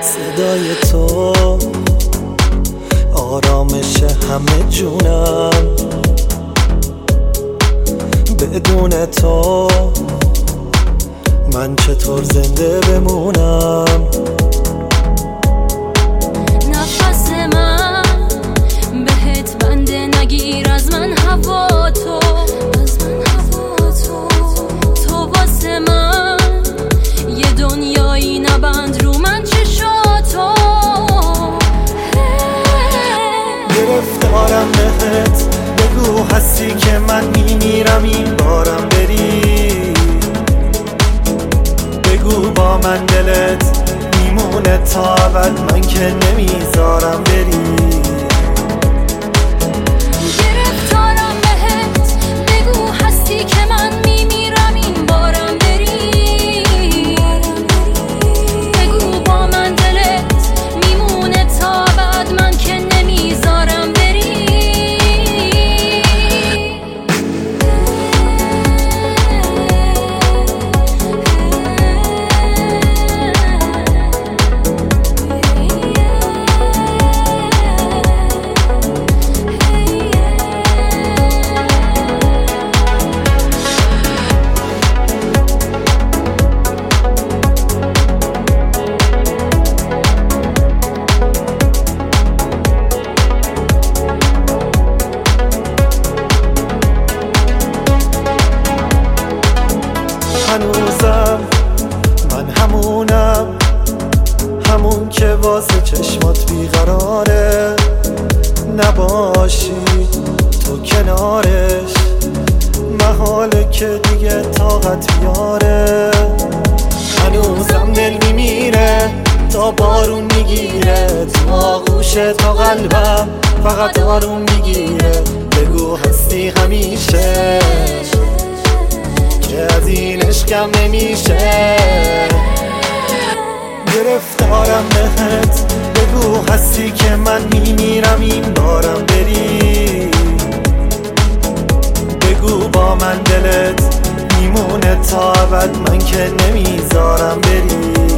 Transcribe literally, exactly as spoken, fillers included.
صدای تو آرامش همه جونم، بدون تو من چطور زنده بمونم؟ نفس من بهت بنده، نگیر از من هوا تو، از من هوا تو تو واسه من یه دنیایی، نبند رو من چشاتو. گرفتارم بهت، بگو هستی که من میمیرم این بارم بری، بگو با من دلت میمونه تا ابد، من که نمیذارم بری. گرفتارم بهت، بگو هستی که من میمیرم این بارم بری، بگو با من دلت میمونه تا ابد، من که نمیذارم بری. هنوزم من همونم، همون که واسه چشمات بیقراره، نباشی تو کنارش محاله که دیگه طاقت بیاره. هنوزم دل میمیره تا بارون میگیره، تو آغوش تا قلبم فقط آروم میگیره، بگو هستی همیشه که از این عشقم نمیشه. گرفتارم بهت، بگو هستی که من میمیرم این بارم بری، بگو با من دلت میمونه تا ابد، من که نمیذارم بری.